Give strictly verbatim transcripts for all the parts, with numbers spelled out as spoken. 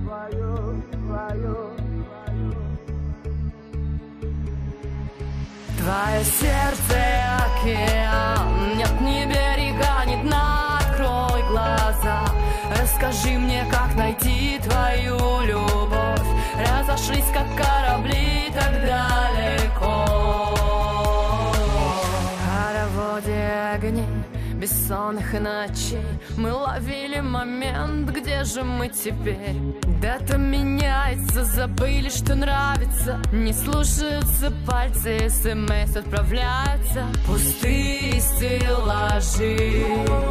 твою, твою. Твое сердце океан, нет ни берега, ни дна. Открой глаза, расскажи мне, как найти твою любовь. Разошлись, как корабли, так далеко. В хороводе огней бессонных ночей мы ловили момент, где же мы теперь? Дата меняется, забыли, что нравится. Не слушаются пальцы, смс отправляются. Пустые стеллажи,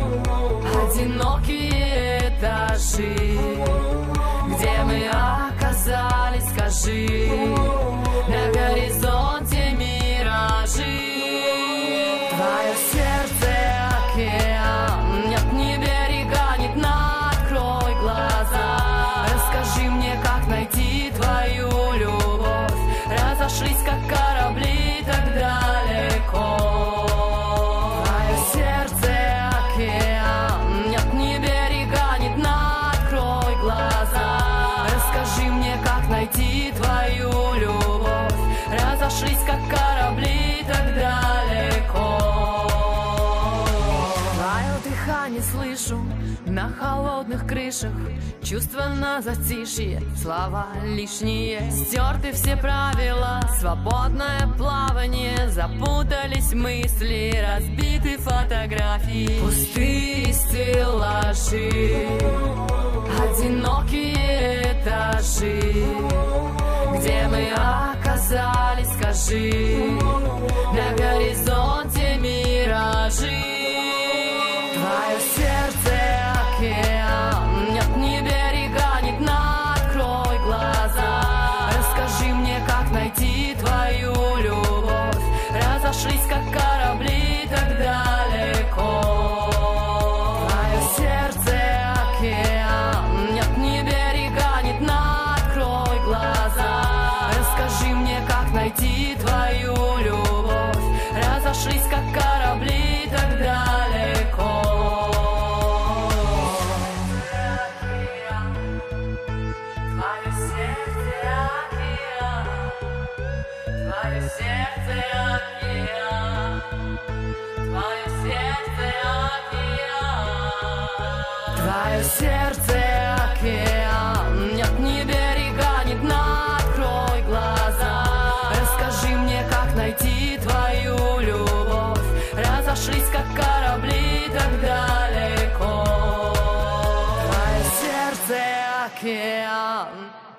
одинокие этажи. Где мы оказались, скажи? На горизонте миражи. Твое сердце океан, нет ни берега, ни дна. Открой глаза, расскажи мне, как найти твою любовь. Разошлись, как корабли, так далеко. Твое сердце океан, нет ни берега, ни дна. Открой глаза, расскажи мне, как найти твою любовь. Разошлись, как корабли, так далеко. Не слышу на холодных крышах, чувства на затишье, слова лишние. Стерты все правила, свободное плавание. Запутались мысли, разбиты фотографии. Пустые стеллажи, одинокие этажи. Где мы оказались, скажи? На горизонте миражи. Твое сердце океан, нет ни берега, ни дна. Открой глаза, расскажи мне, как найти твою любовь. Разошлись, как корабли, так далеко. Твое сердце океан, нет ни берега, ни дна. Открой глаза, расскажи мне, как найти твою любовь. Разошлись, как корабли, так далеко. Твое сердце океан, твое сердце океан. Твое сердце океан, нет ни берега, ни дна. Открой глаза, расскажи мне, как найти твою любовь. Разошлись, как корабли, так далеко. Твое сердце океан.